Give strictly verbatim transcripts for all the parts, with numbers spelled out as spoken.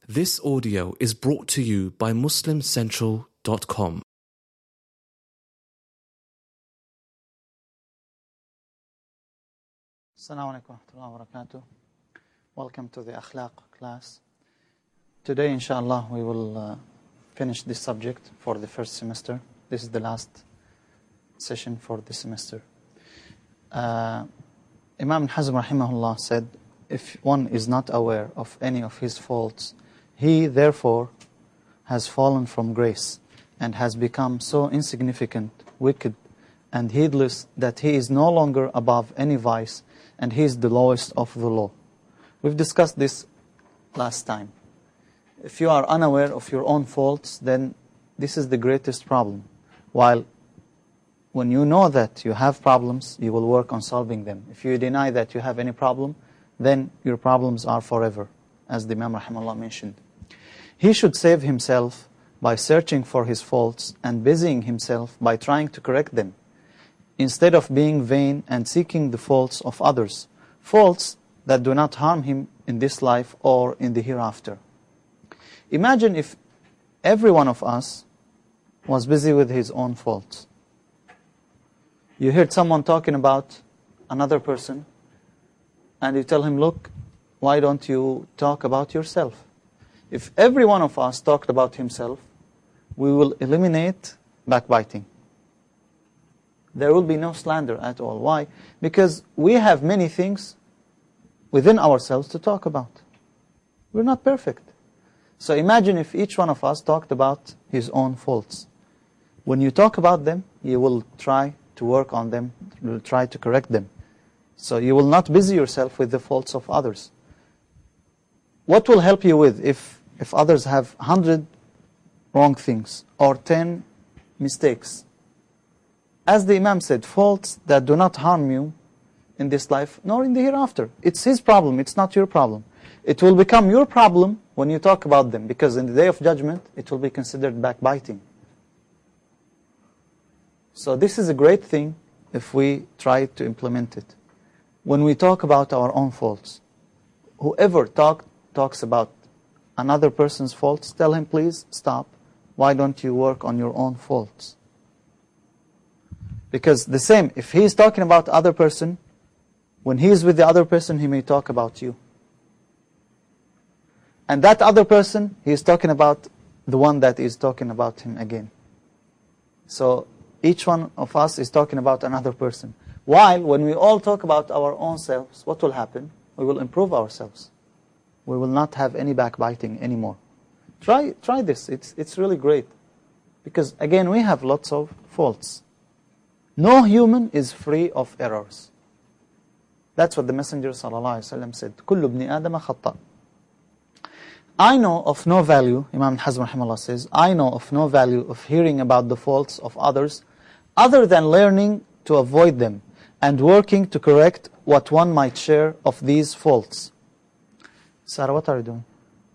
This audio is brought to you by Muslim Central dot com. Assalamu alaikum wa rahmatullahi wa barakatuh. Welcome to the Akhlaq class. Today, inshallah, we will uh, finish this subject for the first semester. This is the last session for the semester. Uh, Imam Hazm rahimahullah said, if one is not aware of any of his faults, he therefore has fallen from grace and has become so insignificant, wicked, and heedless that he is no longer above any vice, and he is the lowest of the law. We've discussed this last time. If you are unaware of your own faults, then this is the greatest problem. While when you know that you have problems, you will work on solving them. If you deny that you have any problem, then your problems are forever, as the Imam rahimahullah mentioned. He should save himself by searching for his faults and busying himself by trying to correct them, instead of being vain and seeking the faults of others, faults that do not harm him in this life or in the hereafter. Imagine if every one of us was busy with his own faults. You heard someone talking about another person, and you tell him, look, why don't you talk about yourself? If every one of us talked about himself, we will eliminate backbiting. There will be no slander at all. Why? Because we have many things within ourselves to talk about. We're not perfect. So imagine if each one of us talked about his own faults. When you talk about them, you will try to work on them, you will try to correct them. So you will not busy yourself with the faults of others. What will help you with if, if others have one hundred wrong things or ten mistakes? As the Imam said, faults that do not harm you in this life nor in the hereafter. It's his problem, it's not your problem. It will become your problem when you talk about them, because in the day of judgment, it will be considered backbiting. So this is a great thing if we try to implement it. When we talk about our own faults, whoever talk, talks about another person's faults, tell him, please stop. Why don't you work on your own faults? Because the same, if he is talking about other person, when he is with the other person, he may talk about you. And that other person, he is talking about the one that is talking about him again. So each one of us is talking about another person. While when we all talk about our own selves, what will happen? We will improve ourselves. We will not have any backbiting anymore. Try, try this. It's, it's really great. Because again, we have lots of faults. No human is free of errors. That's what the Messenger ﷺ said. كُلُّ ابْنِ آدَمَ خَطَّأ. I know of no value, Imam Hazm rahimahullah says, I know of no value of hearing about the faults of others other than learning to avoid them and working to correct what one might share of these faults. Sarah, what are you doing?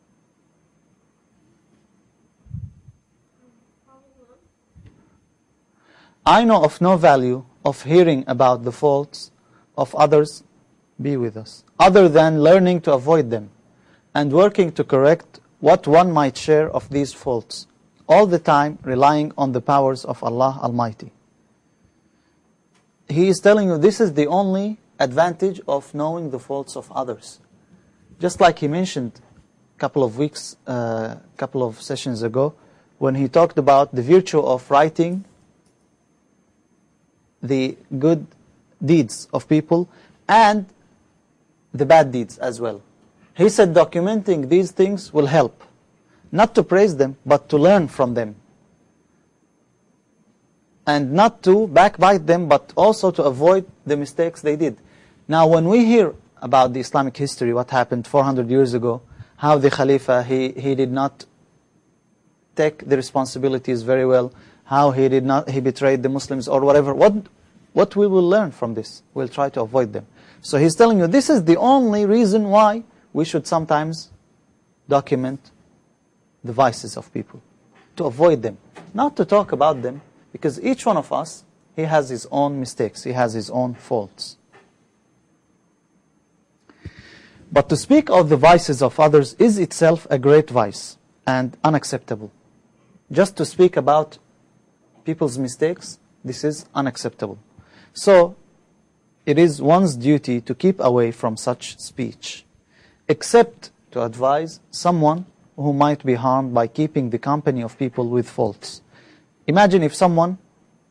I know of no value of hearing about the faults of others, be with us, other than learning to avoid them and working to correct what one might share of these faults, all the time relying on the powers of Allah Almighty. He is telling you this is the only advantage of knowing the faults of others. Just like he mentioned a couple of weeks, a uh, couple of sessions ago, when he talked about the virtue of writing the good deeds of people and the bad deeds as well. He said documenting these things will help, not to praise them, but to learn from them. And not to backbite them, but also to avoid the mistakes they did. Now, when we hear about the Islamic history, what happened four hundred years ago, how the Khalifa, he, he did not take the responsibilities very well, how he did not, he betrayed the Muslims or whatever, what, what we will learn from this? We'll try to avoid them. So he's telling you, this is the only reason why we should sometimes document the vices of people, to avoid them, not to talk about them, because each one of us, he has his own mistakes, he has his own faults. But to speak of the vices of others is itself a great vice and unacceptable. Just to speak about people's mistakes, this is unacceptable. So, it is one's duty to keep away from such speech, except to advise someone who might be harmed by keeping the company of people with faults. Imagine if someone,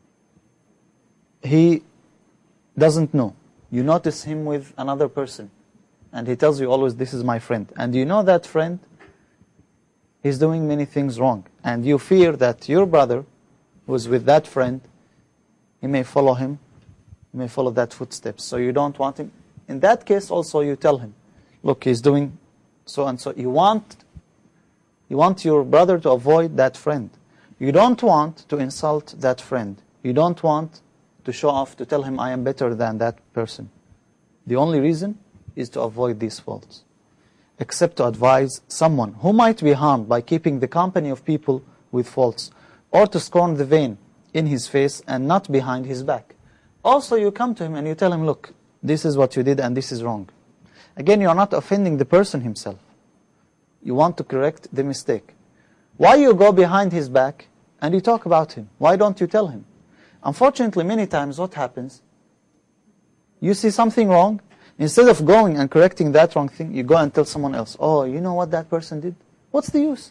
he doesn't know. You notice him with another person, and he tells you always, this is my friend. And you know that friend is doing many things wrong. And you fear that your brother, who is with that friend, he may follow him, he may follow that footsteps. So you don't want him. In that case also you tell him, look, he's doing so and so. You want, you want your brother to avoid that friend. You don't want to insult that friend. You don't want to show off, to tell him I am better than that person. The only reason is to avoid these faults, except to advise someone who might be harmed by keeping the company of people with faults, or to scorn the vain in his face and not behind his back. Also you come to him and you tell him, look, this is what you did and this is wrong. Again, you are not offending the person himself. You want to correct the mistake. Why you go behind his back and you talk about him? Why don't you tell him? Unfortunately, many times what happens, you see something wrong, instead of going and correcting that wrong thing, you go and tell someone else, oh, you know what that person did? What's the use?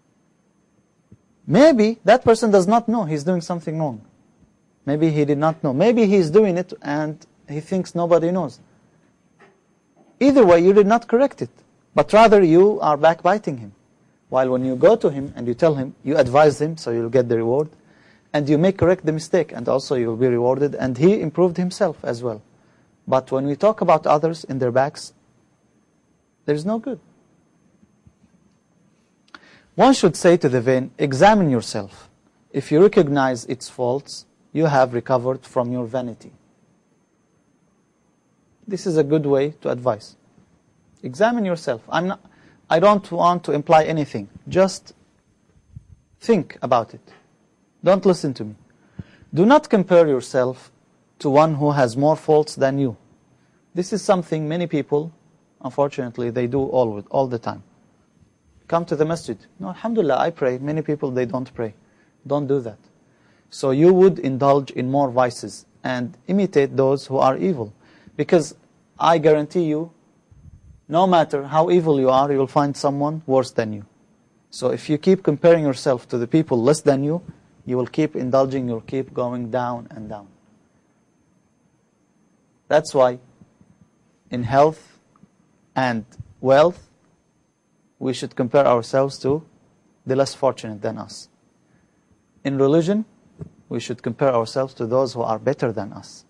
Maybe that person does not know he's doing something wrong. Maybe he did not know. Maybe he's doing it and he thinks nobody knows. Either way, you did not correct it, but rather you are backbiting him. While when you go to him and you tell him, you advise him, so you'll get the reward, and you may correct the mistake, and also you will be rewarded, and he improved himself as well. But when we talk about others in their backs, there's no good. One should say to the vain, examine yourself. If you recognize its faults, you have recovered from your vanity. This is a good way to advise. Examine yourself. I'm not, I don't want to imply anything. Just think about it. Don't listen to me. Do not compare yourself to one who has more faults than you. This is something many people, unfortunately, they do all, all the time. Come to the masjid. No, alhamdulillah, I pray. Many people, they don't pray. Don't do that. So you would indulge in more vices and imitate those who are evil. Because I guarantee you, no matter how evil you are, you will find someone worse than you. So if you keep comparing yourself to the people less than you, you will keep indulging, you'll keep going down and down. That's why in health and wealth, we should compare ourselves to the less fortunate than us. In religion, we should compare ourselves to those who are better than us.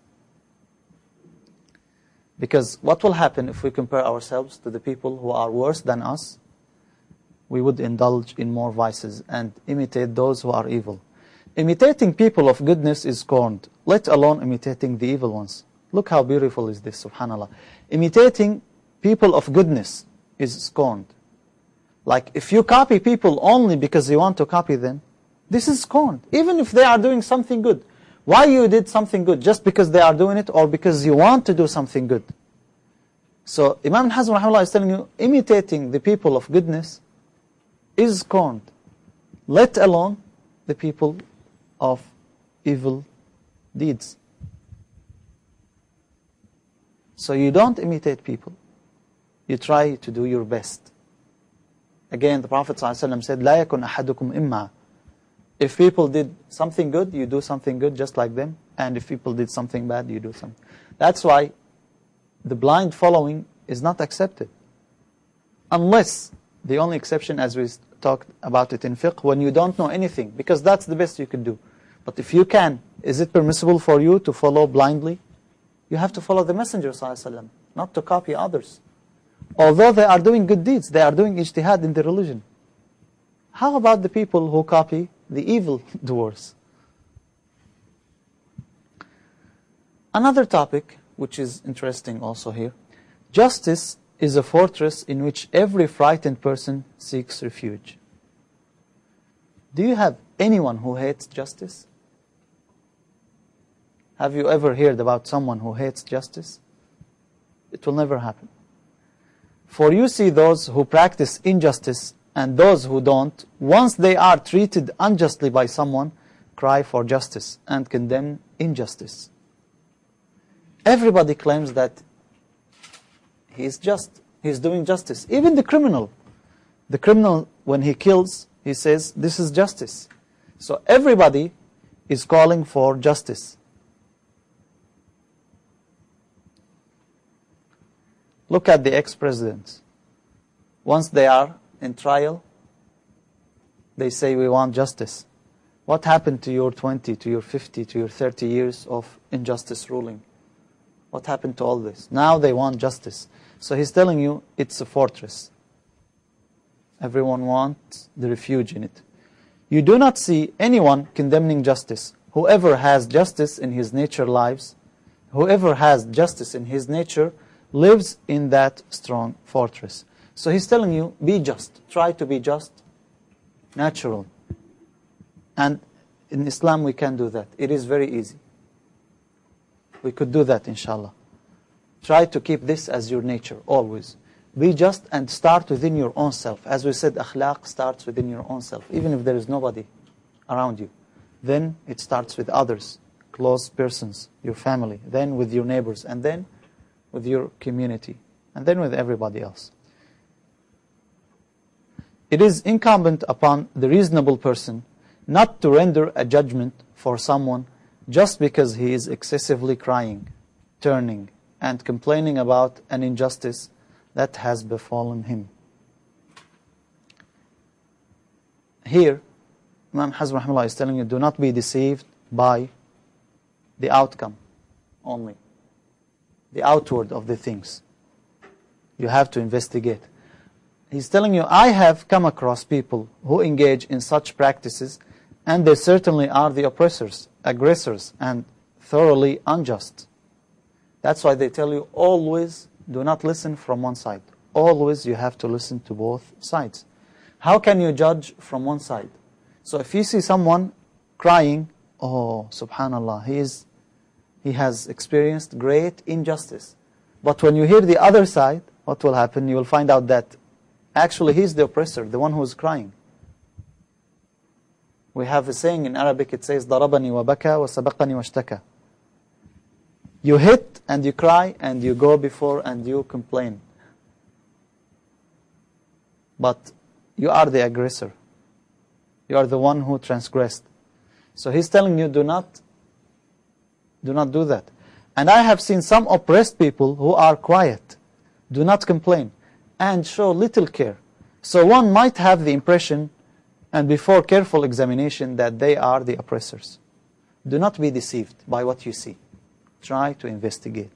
Because what will happen if we compare ourselves to the people who are worse than us? We would indulge in more vices and imitate those who are evil. Imitating people of goodness is scorned, let alone imitating the evil ones. Look how beautiful is this, subhanAllah. Imitating people of goodness is scorned. Like if you copy people only because you want to copy them, this is scorned. Even if they are doing something good. Why you did something good? Just because they are doing it or because you want to do something good? So Imam Hazm rahimahullah is telling you, imitating the people of goodness is scorned, let alone the people of evil deeds. So you don't imitate people. You try to do your best. Again, the Prophet ﷺ said, لا يكن أحدكم إما. If people did something good, you do something good just like them. And if people did something bad, you do something. That's why the blind following is not accepted. Unless, the only exception as we talked about it in fiqh, when you don't know anything. Because that's the best you can do. But if you can, is it permissible for you to follow blindly? You have to follow the Messenger ﷺ, not to copy others. Although they are doing good deeds, they are doing ijtihad in the religion. How about the people who copy the evil doers? Another topic, which is interesting also here. Justice is a fortress in which every frightened person seeks refuge. Do you have anyone who hates justice? Have you ever heard about someone who hates justice? It will never happen. For you see those who practice injustice and those who don't, once they are treated unjustly by someone, cry for justice and condemn injustice. Everybody claims that he is just, he is doing justice. Even the criminal. The criminal, when he kills, he says, this is justice. So everybody is calling for justice. Look at the ex-presidents. Once they are in trial, they say, we want justice. What happened to your twenty, to your fifty, to your thirty years of injustice ruling? What happened to all this? Now they want justice. So he's telling you it's a fortress. Everyone wants the refuge in it. You do not see anyone condemning justice. Whoever has justice in his nature lives, whoever has justice in his nature lives in that strong fortress. So he's telling you, be just. Try to be just, natural. And in Islam we can do that. It is very easy. We could do that, inshallah. Try to keep this as your nature, always. Be just and start within your own self. As we said, akhlaq starts within your own self, even if there is nobody around you. Then it starts with others, close persons, your family, then with your neighbors, and then with your community, and then with everybody else. It is incumbent upon the reasonable person not to render a judgment for someone just because he is excessively crying, turning, and complaining about an injustice that has befallen him. Here, Imam Hazm Rahimahullah is telling you, do not be deceived by the outcome only, the outward of the things. You have to investigate. He's telling you, I have come across people who engage in such practices, and they certainly are the oppressors, aggressors, and thoroughly unjust. That's why they tell you, always do not listen from one side. Always you have to listen to both sides. How can you judge from one side? So if you see someone crying, oh, subhanallah, he is, he has experienced great injustice. But when you hear the other side, what will happen? You will find out that actually he's the oppressor, the one who is crying. We have a saying in Arabic, it says, ضربني وبكى وسبقني واشتكى. You hit and you cry and you go before and you complain. But you are the aggressor. You are the one who transgressed. So he's telling you, do not, do not do that. And I have seen some oppressed people who are quiet, do not complain, and show little care. So one might have the impression, and before careful examination, that they are the oppressors. Do not be deceived by what you see. Try to investigate.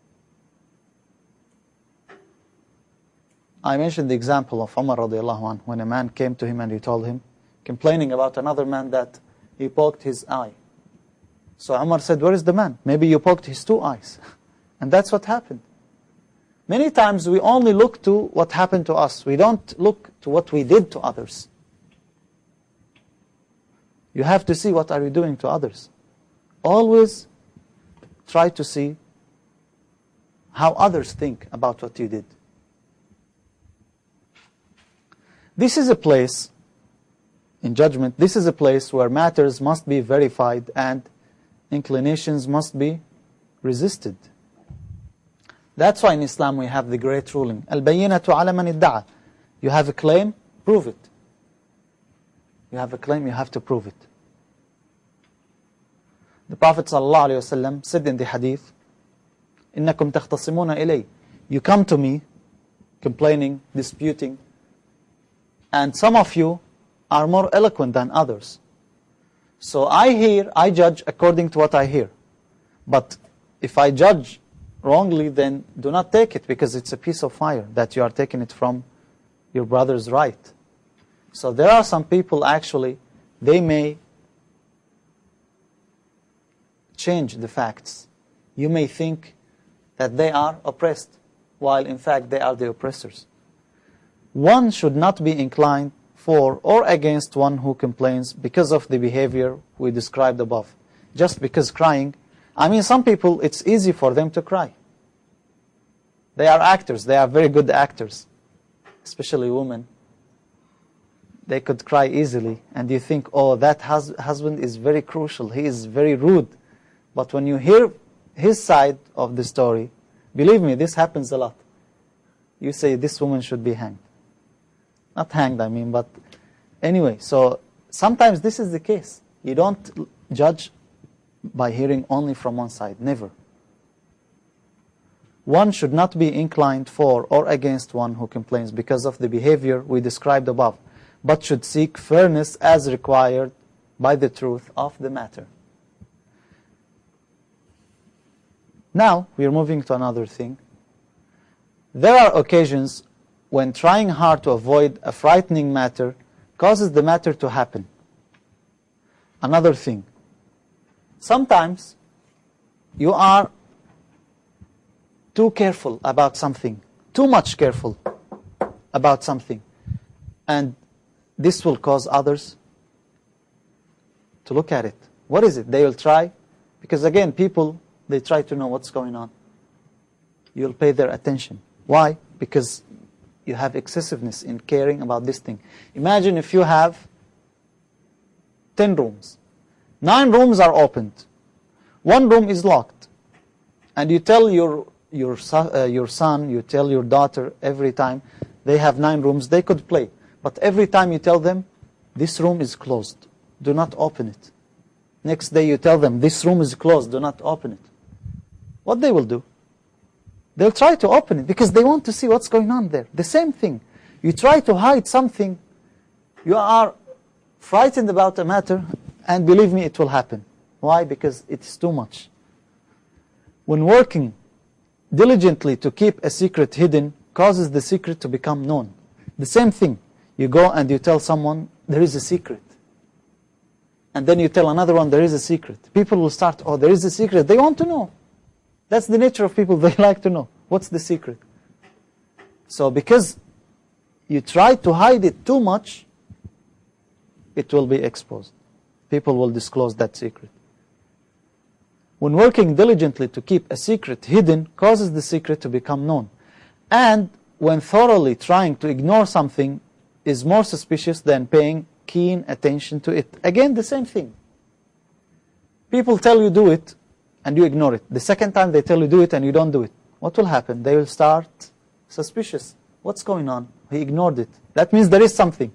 I mentioned the example of Umar radiallahu anhu, when a man came to him and he told him, complaining about another man, that he poked his eye. So Umar said, where is the man? Maybe you poked his two eyes. And that's what happened. Many times we only look to what happened to us. We don't look to what we did to others. You have to see what are you doing to others. Always try to see how others think about what you did. This is a place, in judgment, this is a place where matters must be verified and inclinations must be resisted. That's why in Islam we have the great ruling. Al-bayyinatu ala man idda'a. You have a claim, prove it. You have a claim, you have to prove it. The Prophet ﷺ said in the hadith, إِنَّكُمْ تَخْتَصِمُونَ إِلَيْهِ. You come to me, complaining, disputing, and some of you are more eloquent than others. So I hear, I judge according to what I hear. But if I judge wrongly, then do not take it, because it's a piece of fire that you are taking it from your brother's right. So there are some people actually, they may change the facts. You may think that they are oppressed, while in fact they are the oppressors. One should not be inclined for or against one who complains because of the behavior we described above. Just because crying, I mean, some people, it's easy for them to cry. They are actors. They are very good actors, especially women. They could cry easily, and you think, oh, that hus husband is very crucial. He is very rude. But when you hear his side of the story, believe me, this happens a lot. You say, this woman should be hanged. Not hanged, I mean, but anyway. So sometimes this is the case. You don't judge by hearing only from one side. Never. One should not be inclined for or against one who complains because of the behavior we described above, but should seek fairness as required by the truth of the matter. Now, we are moving to another thing. There are occasions when trying hard to avoid a frightening matter causes the matter to happen. Another thing. Sometimes you are too careful about something, too much careful about something, and this will cause others to look at it. What is it? They will try, because again, people, they try to know what's going on. You'll pay their attention. Why? Because you have excessiveness in caring about this thing. Imagine if you have ten rooms. Nine rooms are opened. One room is locked. And you tell your, your, uh, your son, you tell your daughter every time they have nine rooms, they could play. But every time you tell them, this room is closed, do not open it. Next day you tell them, this room is closed, do not open it. What they will do? They'll try to open it because they want to see what's going on there. The same thing. You try to hide something, you are frightened about a matter, and believe me, it will happen. Why? Because it's too much. When working diligently to keep a secret hidden causes the secret to become known. The same thing. You go and you tell someone, there is a secret. And then you tell another one, there is a secret. People will start, oh, there is a secret. They want to know. That's the nature of people. They like to know. What's the secret? So because you try to hide it too much, it will be exposed. People will disclose that secret. When working diligently to keep a secret hidden causes the secret to become known. And when thoroughly trying to ignore something is more suspicious than paying keen attention to it. Again, the same thing. People tell you do it, and you ignore it. The second time they tell you do it, and you don't do it. What will happen? They will start suspicious. What's going on? He ignored it. That means there is something.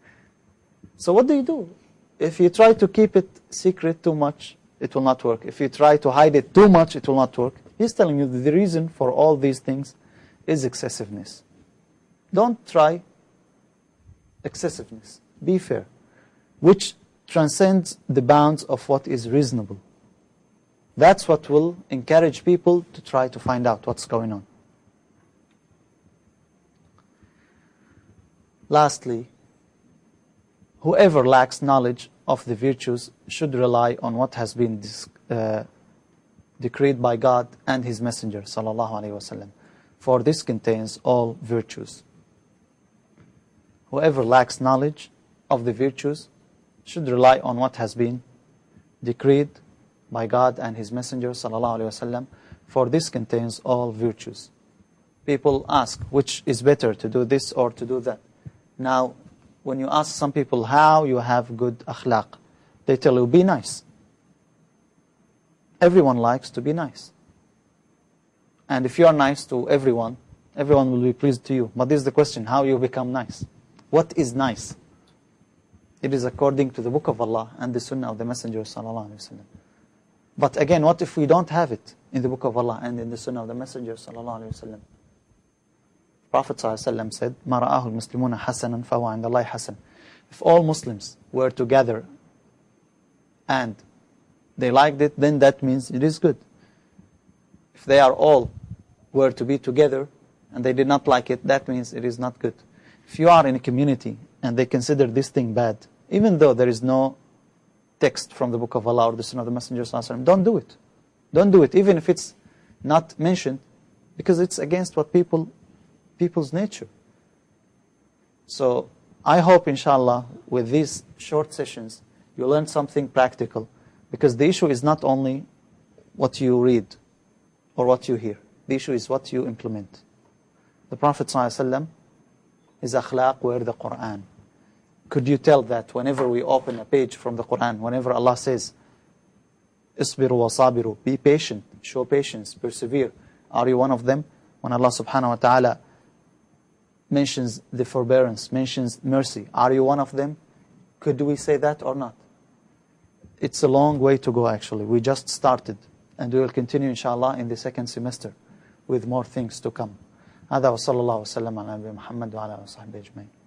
So what do you do? If you try to keep it secret too much, it will not work. If you try to hide it too much, it will not work. He's telling you that the reason for all these things is excessiveness. Don't try excessiveness. Be fair, which transcends the bounds of what is reasonable. That's what will encourage people to try to find out what's going on. Lastly, whoever lacks knowledge of the virtues should rely on what has been uh, decreed by God and His Messenger, sallallahu alaihi wasallam, for this contains all virtues. Whoever lacks knowledge of the virtues should rely on what has been decreed by God and His Messenger, sallallahu alaihi wasallam, for this contains all virtues. People ask, which is better, to do this or to do that? Now, when you ask some people how you have good akhlaq, they tell you, be nice. Everyone likes to be nice. And if you are nice to everyone, everyone will be pleased to you. But this is the question, how you become nice? What is nice? It is according to the Book of Allah and the Sunnah of the Messenger, sallallahu alaihi wasallam. But again, what if we don't have it in the Book of Allah and in the Sunnah of the Messenger, sallallahu alaihi wasallam? Prophet ﷺ said, مَا رَآهُ الْمُسْلِمُونَ حَسَنًا فَهُوَ عِنْدَ اللَّهِ حَسَنًا. If all Muslims were together and they liked it, then that means it is good. If they are all were to be together and they did not like it, that means it is not good. If you are in a community and they consider this thing bad, even though there is no text from the Book of Allah or the Sunnah of the Messenger ﷺ, don't do it. Don't do it, even if it's not mentioned, because it's against what people people's nature. So I hope, inshallah, with these short sessions, you learn something practical, because the issue is not only what you read or what you hear. The issue is what you implement. The Prophet ﷺ, his akhlaq were the Quran. Could you tell that whenever we open a page from the Quran, whenever Allah says, Isbiru wa sabiru, be patient, show patience, persevere, are you one of them? When Allah subhanahu wa ta'ala mentions the forbearance, mentions mercy, are you one of them? Could we say that or not? It's a long way to go actually. We just started and we will continue inshallah in the second semester with more things to come. هذا وصلى الله وسلم على نبينا محمد وعلى آله وصحبه أجمعين.